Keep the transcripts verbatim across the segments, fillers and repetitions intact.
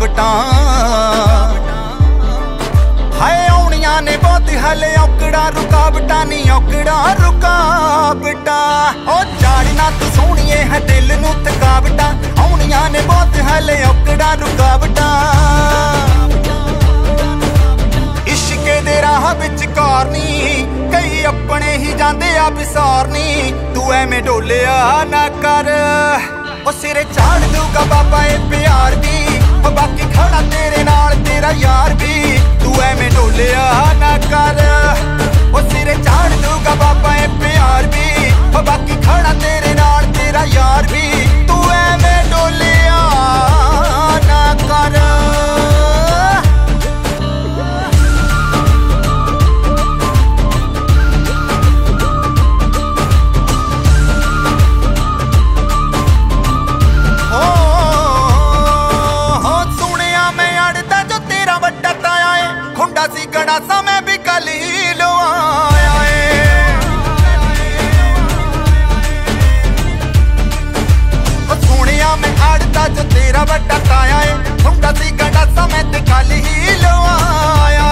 रुकावटां हाय आउणियां ने बहुत हले औकड़ा रुकावटां नी औकड़ा रुकावटां ओ झाड़ना तू सोहणीए है दिल नूं थकावटां आउणियां ने बहुत हले औकड़ा रुकावटां इश्के दे राह विच कारनी कई अपने ही जांदे आ बिसारनी तू एवें डोलिया ना कर ओ सिरे चाड़ दूगा बाबा ए प्यार भी ओ बाकी खड़ा तेरे नाल तेरा यार भी तू एवें डोलिया ना कर ओ सिरे चाड़ दूगा बाबा ए प्यार भी ओ बाकी खड़ा तेरे नाल तेरा यार भी तू एवें डोलिया ना कर गड़ासा मैं भी कल ही लो आया सोनिया मैं आड़ता जो तेरा बड़ा ताया है मुंडा सी गड़ासा मैं ते कल ही लो आया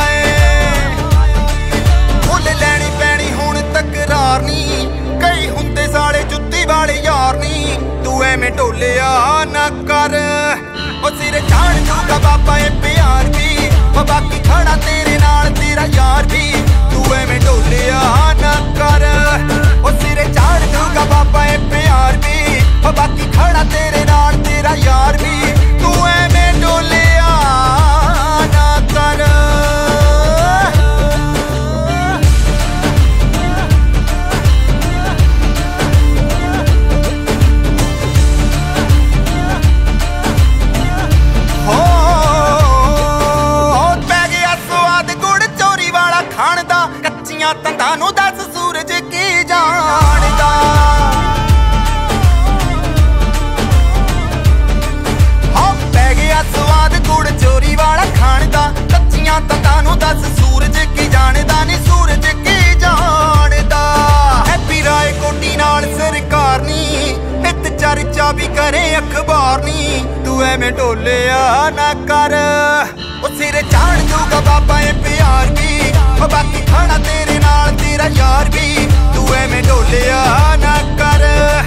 मुल लैनी पैनी हुण तकरार नी कई हुंदे साले जुत्ती वाले यार नी तू एवें ढोलिया ना कर ओ सिरे चाड़ दूगा बाबा ए प्यार भी ओ बाकी खड़ा तेरे नाल तेरा यार भी तू एवें डोलिया ना कर ओ सिरे चाड़ दूगा बाबा ए प्यार भी ओ बाकी खड़ा तेरे नाल तेरा यार भी तू एवें डोलिया ना कर तंदा नूं दस सूरज की जानदा हाँ पै गया स्वाद गुड़ चोरी वाला खाण दा कच्चियां तंदा नूं दस सूरज की जानदा नी सूरज की जानदा हैप्पी राय कोटी नाल सरकार नी नित चर्चा भी करे अखबार नी तू एवें ढोलिया ना कर ओ सिरे चाड़ दूगा बाबा ए प्यार भी ओ बाकी खड़ा तेरे नाल तेरा यार भी तू एवें ढोलिया ना कर।